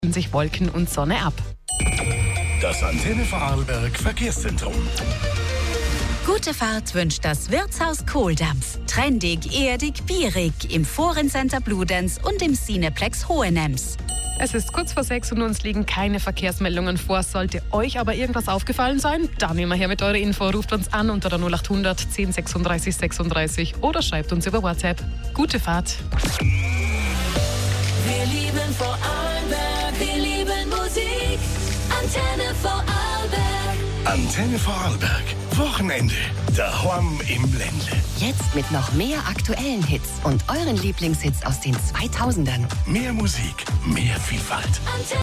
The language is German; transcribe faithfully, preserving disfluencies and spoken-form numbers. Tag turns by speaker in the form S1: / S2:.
S1: sich Wolken und Sonne ab.
S2: Das Antenne Vorarlberg Verkehrszentrum.
S3: Gute Fahrt wünscht das Wirtshaus Kohldampf. Trendig, erdig, bierig im Forencenter Bludenz und im Cineplex Hohenems.
S1: Es ist kurz vor sechs und uns liegen keine Verkehrsmeldungen vor. Sollte euch aber irgendwas aufgefallen sein, dann immer her mit eurer Info. Ruft uns an unter der null acht hundert zehn sechsunddreißig sechsunddreißig oder schreibt uns über WhatsApp. Gute Fahrt.
S4: Wir lieben Vorarlberg, wir lieben Musik. Antenne Vorarlberg.
S2: Antenne Vorarlberg. Wochenende. Daheim im Ländle.
S5: Jetzt mit noch mehr aktuellen Hits und euren Lieblingshits aus den zweitausendern.
S2: Mehr Musik, mehr Vielfalt.
S4: Antenne